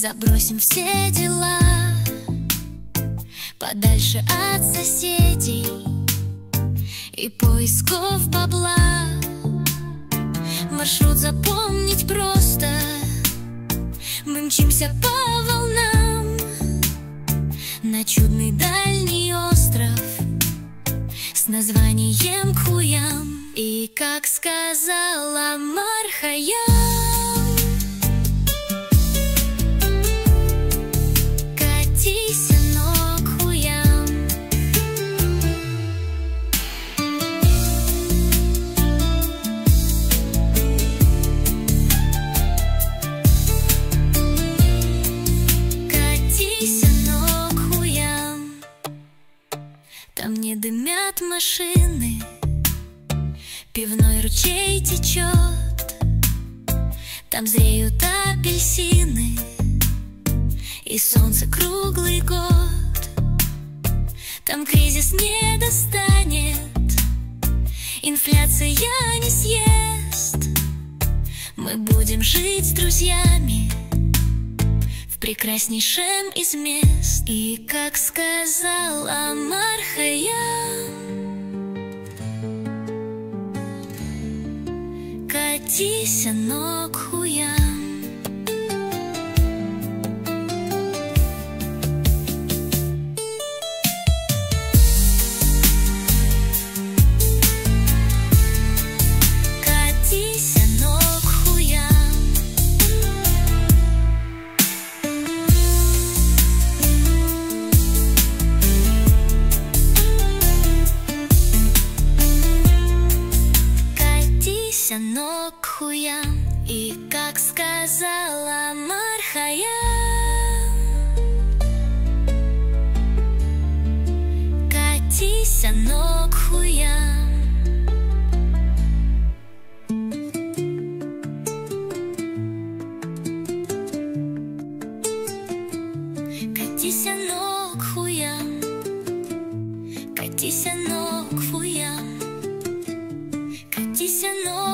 Забросим все дела подальше от соседей и поисков бабла. Маршрут запомнить просто. Мы мчимся по волнам на чудный дальний остров с названием Кхуям. И как сказала Мархаям, катись, оно Кхуям. Катись, оно Кхуям. Там не дымят машины, пивной ручей течет, там зреют апельсины, и солнце круглый год. Там кризис не достанет, инфляция не съест. Мы будем жить с друзьями в прекраснейшем из мест. И как сказала Мархаям, катись, оно Кхуям. Катись, оно Кхуям. Катись, оно Кхуям. И как сказала Мархаям, катись, оно Кхуям. Катись, оно Кхуям. Катись, оно Кхуям. Катись, оно